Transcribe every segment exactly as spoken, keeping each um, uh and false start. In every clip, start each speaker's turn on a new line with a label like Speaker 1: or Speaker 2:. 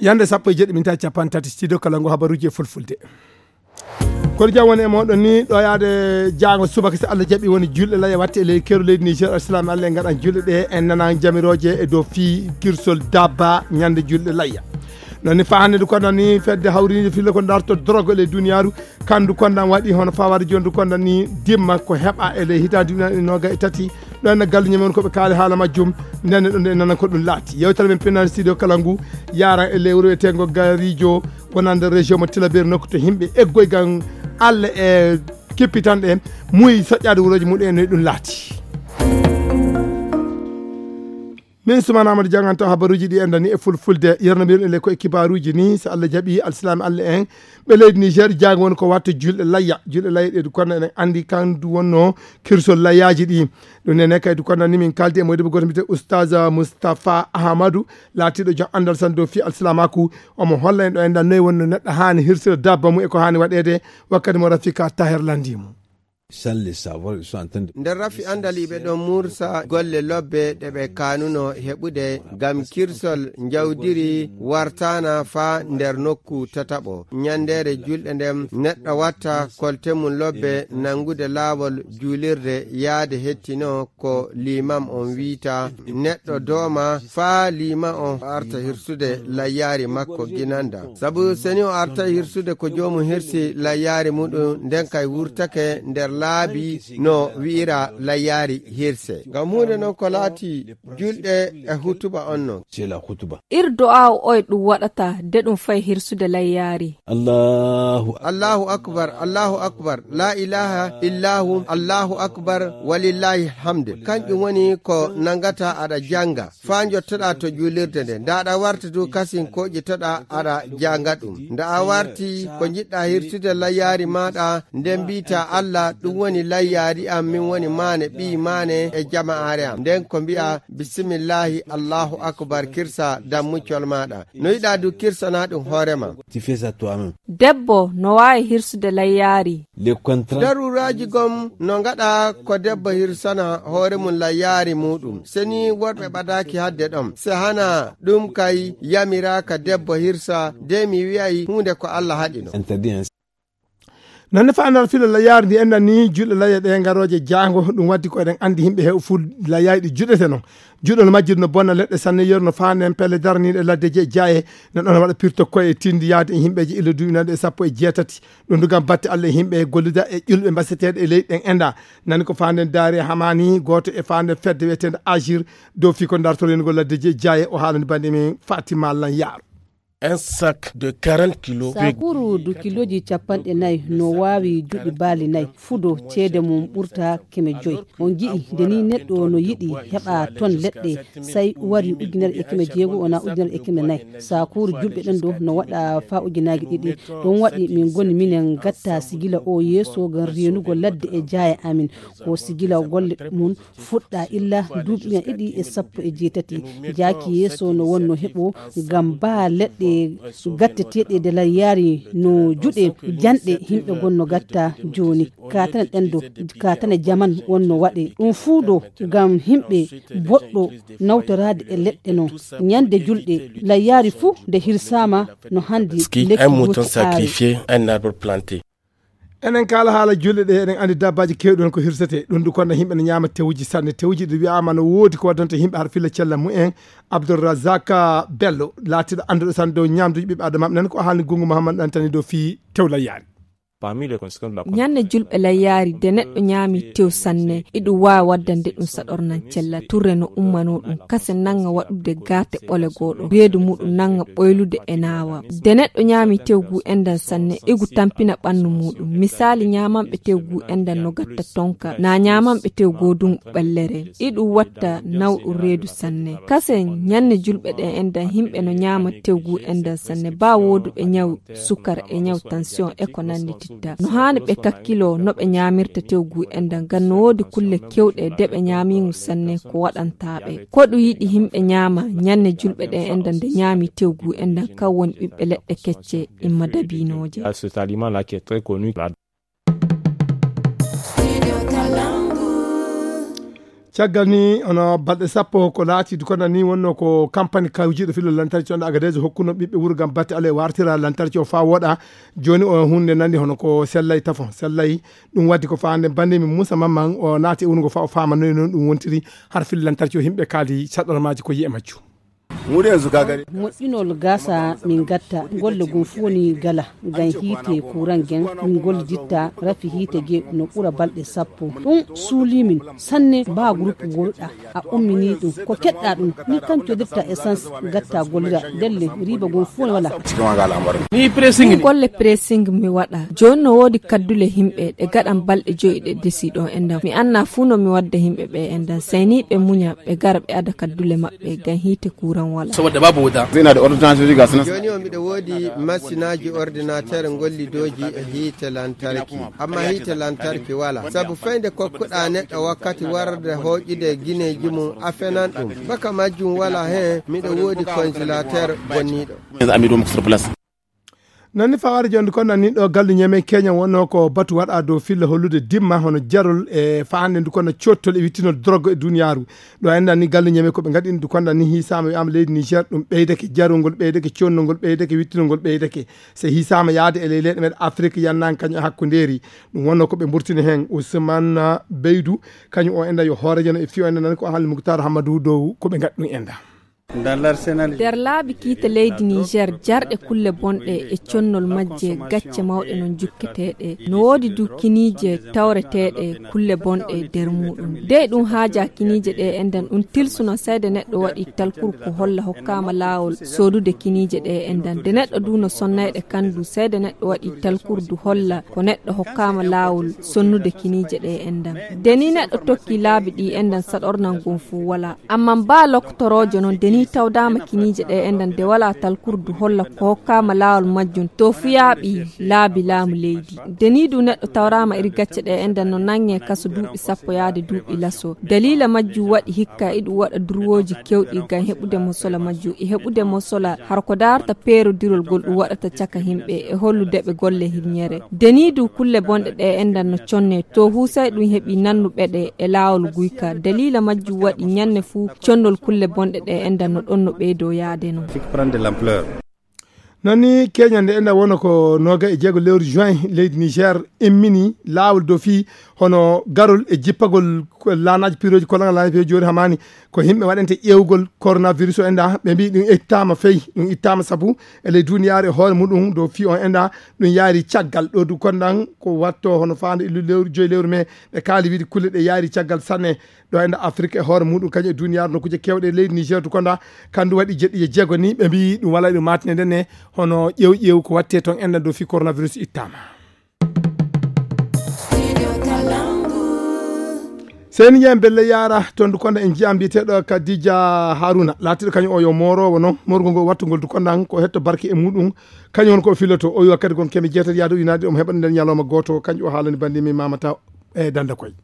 Speaker 1: yande sappo e jeɗɗi minta capan tati studio Kalangu habaruji e fulfulde kono jam woni e moɗon ni ɗo yaade jango subaka so Allah jaaɓi woni julɗe laya watte e leydi keru leydi Niger assalamu Allah e gaɗan julɗe ɗe en nana jamiroje e dow fi kirsol dabba ñande julɗe layya noni fa hande du kondan ni fedde hawride fille ko darto drogue le duniyaru kandu kondan waɗi hono fawade jondu kondan ni dimma ko heɓa e ley hitande noga e tati ɗon na galluñe men koɓe kaali haala majjum nene ɗon e nana ko ɗum laati yewtere men pinnan studio Kalangu yara e lewru e tengo garijo wonande région mo Tillabéri nokku to himɓe eggoy gan Allah e keppitanɗe muy soƴƴade wuroji muɗum en ɗum laati min sumana Amadou Dianganto habaruji ɗi endani e fulfulde yernabiren ele ko e kibaruji ni so Allah jaaɓi alsilami Allah en ɓe leydi Niger jango woni ko watta julɗe layya julɗe layya ɗe du kono enen andi kandu wonno kirsol layyaji ɗi ɗum nene kay du kono ni min kaldi e modibo goto mbiyete oustaz Moustapha Ahmadou laatiɗo jom andal san dow fi alsilamaku omo holla en ɗo endan noyi wonno neɗɗo hani hirsira dabba mum e ko hani waɗede wakkati mo Rafika Taher landimo
Speaker 2: nder rafi andaliɓe ɗon mursa golle lobbe ɗe ɓe kanuno heɓude gam kirsol jawdiri wartana fa nder nokku tataɓo ñandere julɗe ndem neɗɗo watta kolte mum lobbe nangude laawol juulirde yaade hettino ko limam on wiita neɗɗo dooma fa lima on arta hirsude layyari makko ginanda sabu seni o arta hirsude ko jomum hirsi layyari muɗum nden kay wurtake nder laabi no wi'ira layyari hirse ngam hunde noon ko laati julɗe e hutuba on non
Speaker 3: irdo aw oy ɗum waɗata de ɗum fay hirsude layyari
Speaker 2: allahu allahu akbar allahu akbar la ilaha illahu allahu akbar walillahi hamde kanƴum woni ko nangata aɗa janga fa jottoɗa to julirde nde nda aɗa warta du kasin ko ƴettoɗa aɗa janga ɗum nda a warti ko jiɗɗa hirsude layyari maɗa nden mbita Allah ɗum woni layyari am min woni mane ɓi mane e jama'are am nden ko mbi'a bisimillahi allahu akbar kirsa dammuccol maɗa no yiɗa du kirsana ɗum hoorema
Speaker 3: debbo no wawi hirsude layyari daruraji gom no gaɗa ko debbo hirsana hoore mum layyari muɗum seni worɓe ɓadaki hadde ɗom se hana ɗum kay yamiraka debbo hirsa de mi wi'ay hunde ko Allah haɗino
Speaker 1: nonne fa andal filo layyari ndi endan ni julɗe layya ɗe garoje jango ɗum waddi ko eɗen andi himɓe hew fu layyaji ɗi juɗete noon juɗol majjir no bonna leɗɗe sanne yerno fane en pelle daraniɗe ladde je jaye nen ɗon waɗa pirto koye tindi yaade e himɓeji ille duynaɗe e sappo e jeetati ɗum dugam batte Allah e himɓe golluda e ƴulɓe mbaseteɗe e leyɗi ɗen enda nani ko fanden daari hamani goto e fanden fedde wiyetede agir dow fi ko dartorenugol ladde je jaye o haalani bande min Fatima Lan Yaro
Speaker 4: un sac de quarante kilos.
Speaker 5: Sakuru du kiloji capanɗe nayi no wawi juɗi baali nayi fudo ceede mum ɓurta keme joyi on jiɗi deni neɗɗo no yiɗi heɓa ton leɗɗe sai wari ujunere e keme jeego ona ujunere e keme nayi sakuru julɓe ɗen ɗo no waɗa fa ujunaji ɗiɗi ɗon waɗi min goni minen gatta sigila o yeeso gan renugo ladde e jaaya amin ko sigila golle mum fuɗɗa illa duuɓi ɗiɗi e sappo e jeetati jaaki yeeso no wonno heɓo gam ba leɗɗe gatteteɗe de layyari no juɗe janɗe himɓe gonno gatta joni katane ɗenɗo katane jaman wonno waɗe ɗum fuuɗo gam himɓe boɗɗo nawtorade e leɗɗe no ñande julɗe layyari fuu de hirsama no handi
Speaker 4: un mouton sacrifié un arbre planté
Speaker 1: enen kala haala julɗe ɗe eɗen andi dabbaji kewɗon ko hirsete ɗum du kono himɓe ne ñama tewuji sanne tewuji ɗi wiyama no woodi ko waddanta himɓe har filla cella mumen Abdourazak Bello laatiɗo anduɗo tan dow ñamduji ɓiɓɓe adama nen ko haalni Gungu Mouhammad ɗantani dow fi tew layyari
Speaker 3: ñande julɓe layyari de neɗɗo ñaami tew sanne iɗum wawi waddande ɗum saɗornan cella turre no ummano ɗum kase nanga waɗude gate ɓole goɗo reedu muɗum nanga ɓoylude e nawa de neɗɗo ñaami tewgu endan sanne igu tampina ɓandu muɗum misali ñamanɓe tewgu endan no gatta tonka na ñamanɓe tew godum ɓellere iɗum watta nawɗu reedu sanne kase ñanne julɓe ɗe endan himɓe no ñama tewgu endan sanne ba woduɓe ñaw sukar e ñaw tension e ko nandi no hani ɓe kakkilo no ɓe ñamirta tewgu endan gan no wodi kulle kewɗe de ɓe ñamigu sanne ko waɗantaɓe ko ɗum yiɗi himɓe ñama ñanne julɓe ɗe endan de ñami tewgu endan kan woni ɓiɓɓe leɗɗe kecce imma dabinoje.
Speaker 1: caggal ni ono balɗe sappo ko laati dukonda ni wonno ko campagne kawjiɗo filo lantarki on agadejo hokkuno ɓiɓɓe wuuro gam batte ala wartira lantarki o fa woɗa joni o hunde nandi hono ko sellay tafo sellay ɗum waddi ko fande bande mi Moussa Mamman o naati e wurgo fa o fama noy noon ɗum wontiri har filo lantarki o yimɓe kaali caɗɗormaji ko yiye majju
Speaker 6: mude yanzu ka gani
Speaker 5: moƴƴinol gasa min gatta golle gum foni gala gan hiite kuran gen min golliditta rafi hiite ge no ɓura balɗe sappo ɗum suulimin sanne ba groupe golɗa a ummini ɗum ko keɗɗa ɗum ni kam codirta essence gatta gollira delle riba gum foni wala
Speaker 3: ni pressing golle pressing mi waɗa joni no wodi kaddule himɓe ɗe gaɗan balɗe joyi ɗe desiɗo enda mi anna fu no mi wadda himɓe ɓe enda seni ɓe muña ɓe gara ɓe ada kaddule maɓɓe gan hiite kuran
Speaker 6: saboda babu wuta zai na da ordinateur ga sunan
Speaker 2: joni o miɗo wodi masinaji ordinateur golli doji e hiite lantarki amma hiite lantarki wala sabu fayde kokkuɗa neɗɗo wakkati warde hoƴide guineji mum afenan ɗum baka majjum wala hen miɗo wodi congélateur bonniɗo
Speaker 6: ami ɗum sur place
Speaker 1: nanni faware jonde kon nanni ɗo gallu ñeme Kenya wonno ko batu waɗa dow filla hollude dimma hono jarol e fahande ndu kono cottol e wittinol drogue e duniyaru ɗo enda ni gallu ñeme koɓe gaɗini ndu konda ni hisama wiyama leydi Niger ɗum ɓeydake jarolngol ɓeydake connolngol ɓeydake wittinolngol ɓeydake so hisama yaade e ley leyɗe meɗe Afrique yannaki kañum hakkuderi ɗum wonno koɓe burtini hen Ousmane Beydou kañum o enda yo hoorejano e fiyo enda nani ko haalni Moukhtar Hamadou dow koɓe gaɗi ɗum enda
Speaker 3: nder laabi kiita leydi Niger jarɗe kulle bonɗe e connol majje gacce mawɗe non jukketeɗe no woodi du kinije tawreteɗe kulle bonɗe nder muɗum dey ɗum haaja kinije ɗe endan ɗum tilsuno sayde neɗɗo waɗi talkur ko holla hokkama laawol sodude kinije ɗe endan de neɗɗo du no sonnayɗe kandu sayde neɗɗo waɗi talkur du holla ko neɗɗo hokkama laawol sonnude kinije ɗe endan deni neɗɗo tokki laabi ɗi endan saɗornan gon fu wala amma ba loktorojo non deni tawdama kinije ɗe endan de wala talkurdu holla ko hokkama laawol majjum to fuyaɓi laabi laamu leydi deni du neɗɗo tawrama iri gacce ɗe endan no nange kaso duuɓi sappo yaade duuɓi laso dalila majju waɗi hikka iɗu waɗa durwoji kewɗi gam heɓude mosola majju e heɓude mosola har ko darta peerodirol gol ɗum waɗata caka himɓe e holludeɓe golle hirñere deni du kulle bonɗe ɗe endan no conne to husay ɗum heeɓi nannuɓeɗe e laawol guyka dalila majju waɗi ñanne fu connol kulle bonɗe ɗe endan no ɗon no ɓeydo yaade no
Speaker 1: nani Kenya nde enda wona ko noga e jeego lewru juin leydi Niger emmini laawol do fi hono garol e jippagol lanaji piroji kolanga lanaji piroji joni hamani ko himɓe waɗante ƴewgol coronavirus o enda ɓe mbi ɗum ittama feyi ɗum ittama saabu ele duniyare e hoore muɗum do fi on enda ɗum yaari caggal ɗo du konɗan ko watto hono fande illu lewru joyi lewru me ɓe kaali wiide kulle ɗe yaari caggal sanne ɗo enda Afrique e hoore muɗum kañum e duniyare no kuje kewɗe leydi Niger to konda kandu waɗi jeɗɗi jeego ni ɓe mbi ɗum wala ɗum matine ndenne hono ƴew ƴew ko watte toon enda do fi coronavirus ittama seni yen belle yara ton du konda en jiyam biteɗo Kadija Haruna latiɗo kañum o yo morowo noon morgol ngol wattugol du kondan ko hetto barke e muɗum kañum on ko filoto o wi wakkati gon kemi jeetati yaade ujunade omo heɓani nden ñalawma goto kañum o haalani bandimi Mamata e Danda Koye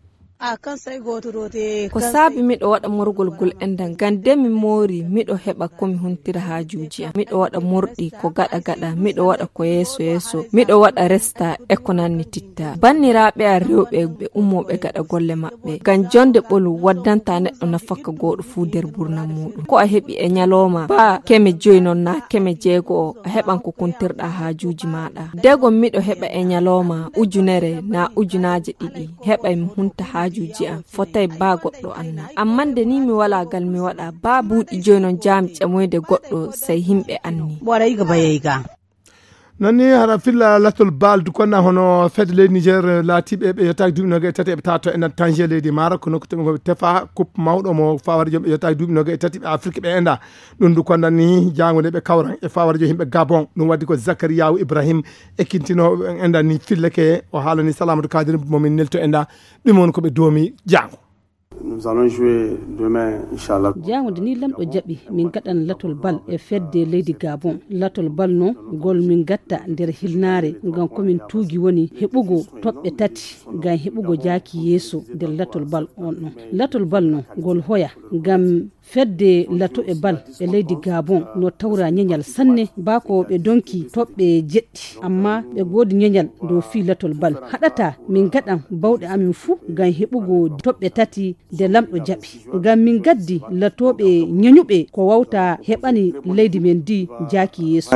Speaker 3: ko saabi miɗo waɗa morgol gol endan gande mi moori miɗo heɓa komi huntira haajuji am miɗo waɗa morɗi ko gaɗa gaɗa miɗo waɗa ko yeeso yeeso miɗo waɗa resta e ko nanni titta banniraɓe a rewɓe ɓe ummoɓe gaɗa golle maɓɓe ngam jonde ɓolu waddanta neɗɗo nafakka goɗo fu nder burna muɗum ko a heɓi e ñalowma ba keme joyi noon na keme jeego o a heɓan ko kuntirɗa haajuji maɗa degon miɗo heɓa e ñalowma ujunere na ujunaje ɗiɗi heɓa mi hunta haajuji juji am fotay ba goɗɗo anna amma nde ni mi wala gal mi waɗa ba buuɗi joyi noon jami ƴamoyde goɗɗo sey himɓe anni
Speaker 1: nani hara filla latol baldu konna hono fedde leydi Niger laatiɓe ɓe yettaki duuɓi noga e tati eɓe tato en Tanger leydi Maroc kono ko teɓe tefa coupe mawɗo mo fawara joom ɓe yettaki duuɓi noga e tati ɓe Afrique ɓe enda ɗum du kondan ni jango nde ɓe kawran e fawara jo yimɓe Gabon ɗum waddi ko Zakariyaw Ibrahim ekkintinoɓe en enda ni filleke o haalani Salamatu Kadiri momin nelto enda ɗum woni koɓe doomi jango
Speaker 7: Nous allons jouer demain, Inch'Allah.
Speaker 5: Jango ni lamɗo jaɓi min gaɗan latol bal e fedde leydi Gabon. Latol bal no gol min gatta nder hilnare ngam komin tuugi woni heɓugo toɓɓe tati ngam heɓugo jaaki yeeso nder latol bal on ɗon. Latol bal no gol hoya ngam fedde lato e bal e leydi Gabon no tawra ñeñal sanne bako ɓe donki toɓɓe jeɗɗi amma ɓe godi ñeñal dow fi latol bal haɗata min gaɗan bawɗe amin fuu ngam heɓugo toɓɓe tati nder lamɗo jaɓi ngam min gaddi latoɓe ñañuɓe ko wawta heɓani leydi men di jaaki yeeso.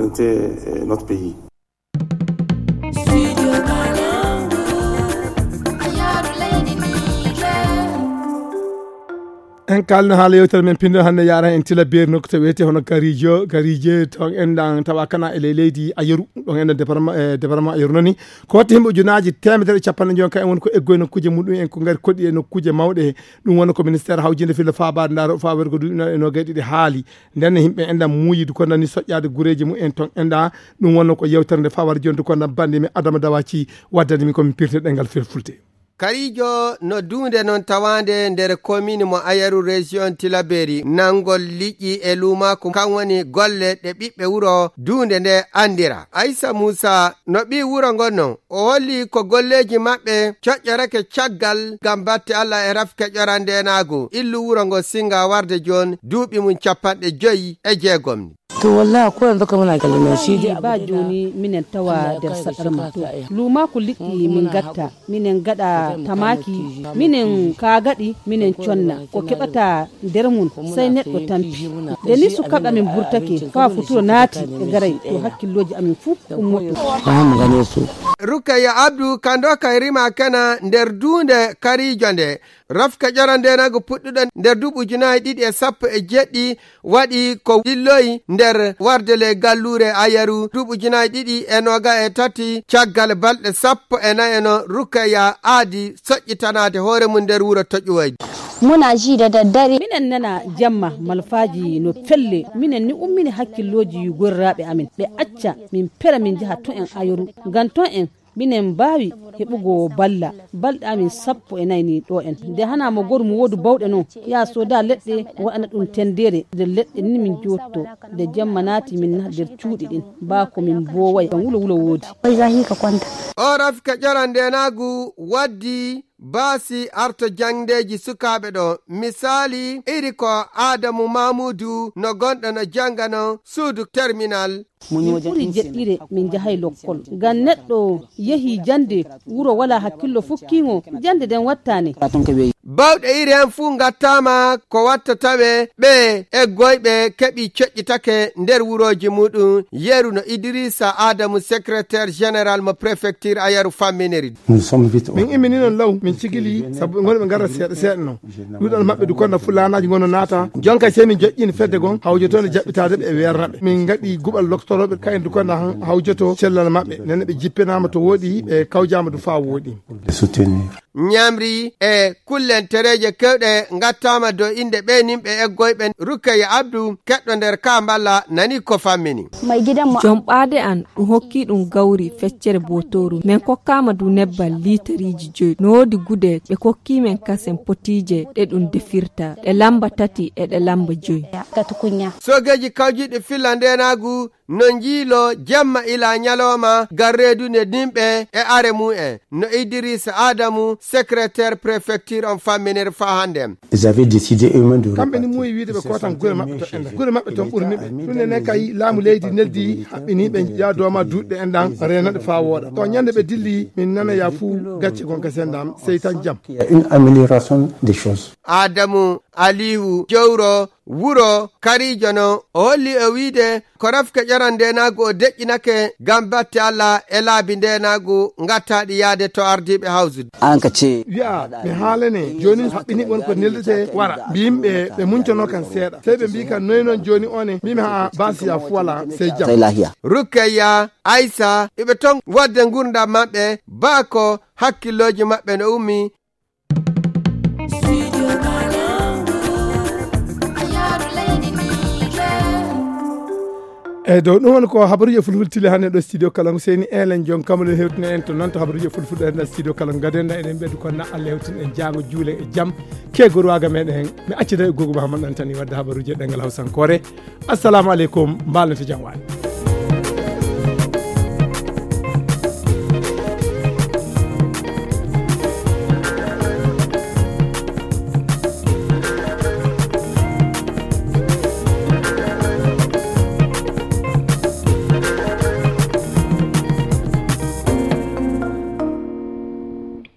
Speaker 1: en kalno haala yewtere men pindo hande yara en tila beer nokku to wiyete hono garijo garije ton endan tawa kana ele leydi ayeru ɗon enden département e département ayeru nani ko watti himɓe ujunaji temedere capanɗe jonka en woni ko eggoy nokkuje muɗum en ko ngari koɗɗi e nokkuje mawɗe ɗum woni ko ministére hawjinde fille fabade ndaro fawere ko duɗino e no gay ɗiɗi haali nden himɓe endan muuyidu ko nani soƴƴade gureji mum en ton enda ɗum wonno ko yewtere nde fawar jonde ko nan bandi mi adama dawaci waddani min komin pirte ɗengal fulfulde.
Speaker 2: Karijo no dunde non tawande nder commune mo Ayaru region Tilaberi nangol liƴƴi e lumako kan woni golle ɗe ɓiɓɓe wuro dunde nde andira. Aissa Musa no ɓi wuro gonno o holli ko golleji maɓɓe coƴƴorake caggal gam batte Allah e rafke ƴorandenago illu wuro ngo singa warde jon duuɓi mum capanɗe joyi e jeegom.
Speaker 5: to wallahi ko yanzu kamar kalmar shi ba joni minen tawa der sadar mato luma ku liɗɗi min gatta minen gada tamaki minen ka gadi minen conna ko keɓata der mun sai neɗɗo tampi de ni su kaɓa min burtake fa futo naati e garay to hakkilloji amin fu ummoto
Speaker 8: mu gane su.
Speaker 2: Rukaya Abdu kando kay rima kana nder dunde Karijo nde rafka ƴorandenago puɗɗuɗo nder duuɓi ujunaje ɗiɗi e sappo e jeɗɗi waɗi ko dilloyi nder wardele gallure Ayaru duuɓi ujunaje ɗiɗi e noga e tati caggal balɗe sappo e nayi no Rukaya aadi soƴƴitanade hoore mum nder wuro Toƴƴuwoyde.
Speaker 9: muna ji da daddare
Speaker 5: minen nana jamma malfaji no felle minen ni ummini hakkilloji gorraɓe amin ɓe acca min pera min jaha to en Ayaru ngam to en minen mbawi heɓugo balla balɗe amin sappo e nayni ɗo en nde hana mo goru mo wodu bawɗe noon ya soda leɗɗe waɗana ɗum tendere nder leɗɗe ni min jotto nde jamma naati min na nder cuuɗi ɗin bako min boway kan wulo wulo woodi
Speaker 2: o rafka ƴorandenagu waddi baasi arto jangdeji sukaɓe ɗo misali iri ko Adamu Mamoudou no gonɗo no jangano suudu terminal.
Speaker 5: min ɓuri jeɗɗire min jahay lokkol ngam neɗɗo yeehi jande wuro wala hakkillo fukkigo jande den wattane
Speaker 2: bawɗe iri hen fuu gattama ko watta tawe ɓe e goyɓe keɓi coƴƴitake nder wuroji muɗum yeru no Idrissa Adamu secrétaire général mo préfecture Ayaru famminiri
Speaker 1: min immini noon law min cigili saabu gonɓe gara seeɗa seeɗa noon ɗuɗal mabɓe du konno fulanaji gono naata jonka semi joƴƴini fedde gon hawjoto ne jaɓɓitade ɓe wernaɓe min gaɗi guɓal loktoroɓe kayen du konno hawjoto cellal mabɓe nene ɓe jippinama to woɗi ɓe kawjama du fa woɗi
Speaker 2: ñamri e kullen tereje kewɗe gattama dow inde ɓe nimɓe eggoyɓe Rukaya Abdu keɗɗo nder Kamballa nani ko fammini
Speaker 3: joom ɓaade an ɗum hokki ɗum gawri feccere botoru min kokkama du nebbal litariji joyi no wodi gude ɓe kokki men kasen potije ɗe ɗum defirta ɗe lamba tati e ɗe lamba joyi
Speaker 2: sogeji kawjiɗe fillandenagu no jiilo jemma ila ñalowma garredu nde nimɓe e are mu'en no Idrissa Adamu secrétaire préfecture on famminere fa hande
Speaker 1: kamɓe ni muuyi wiide ɓe kotan gure maɓɓe to endan gure maɓɓe toon ɓurniɓe ɗum nene kay laamu leydi neldi haɓɓiniɓe yaadoma duuɗɗe endan renaɗe fa wooɗa to ñande ɓe dilli min nana ya fuu gacce gonka sendam sey tan jaam
Speaker 2: Adamu Aliyu Jowro wuro Karijo no o holli e wiide ko rafke ƴorandenagu o deƴƴinake gam batte Allah e laabi ndenagu gattaɗi yaade to ardiɓe hawsude
Speaker 8: an ka ce
Speaker 1: wiya mi haalane joni haɓɓini won ko neldete wara mbiyimɓe ɓe muncono kan seeɗa sey ɓe mbi kan noyi noon joni one mbimi ha basiya fu wala sey jaam
Speaker 2: Rukaya Aissa eɓe ton wadde gurdam maɓɓe baako hakkilloji maɓɓe no ummi
Speaker 1: eyyi dow ɗum woni ko habaruji fulfultile hannde ɗo studio Kalangu seni elen jon kamaɗen hewtini en to noon to habaruji fulfulde hen studio Kalangu gadenda eɗen ɓeydu ko na Allah hewtini en jaago juule e jaam kegor waga meɗen hen mi accida e gogo Mahamadou Antani wadde habaruji e ɗengal hawsankore assalamu aleykum mbalnete jaam waɗi.